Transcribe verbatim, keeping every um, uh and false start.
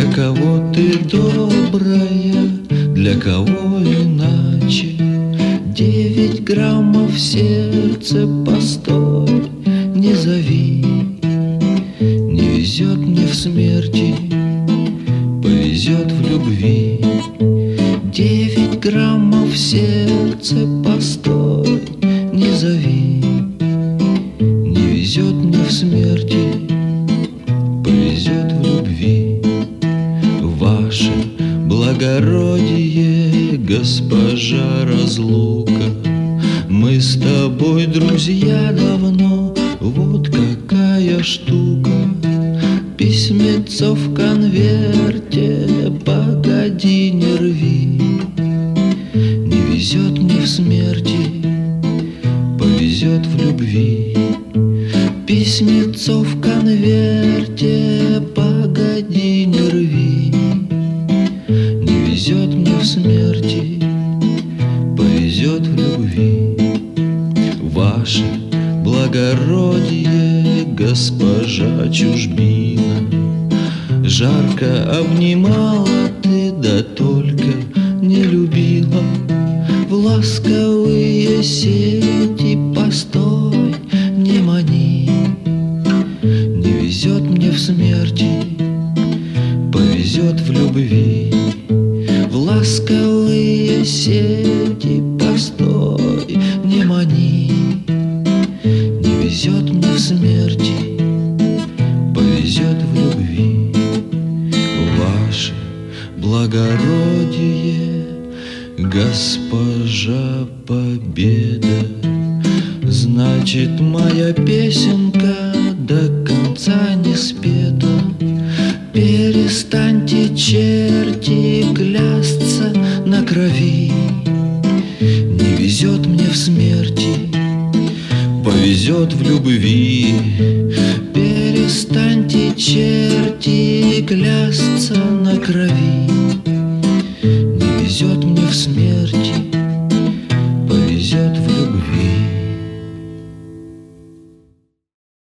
кого ты добрая, для кого иначе. Девять граммов в сердце, постой, не зови. Не везет мне в смерти, повезет в любви. Девять граммов в сердце, постой, не зови. Не везет мне в смерти, повезет в любви. Ваше благородие, госпожа Разлука, мы с тобой друзья давно, вот какая штука. Письмецо в конверте, погоди, не рви. Не везет мне в смерти, повезет в любви. Письмецо в конверте, погоди, не рви. Не везет мне в смерти, повезет в любви. Ваше благородие, госпожа Чужбина, жарко обнимала ты, да только не любила. В ласковые сети, постой, не мани. Не везет мне в смерти, повезет в любви. В ласковые сети, постой, не мани. Не везет мне в смерти, повезет в любви. Ваше благородие, госпожа Победа, значит, моя песенка до конца не спета. Перестаньте, черти, клясться на крови. Не везет мне в смерти, повезет в любви. Перестаньте, черти, клясться на крови. Не везет мне в смерти,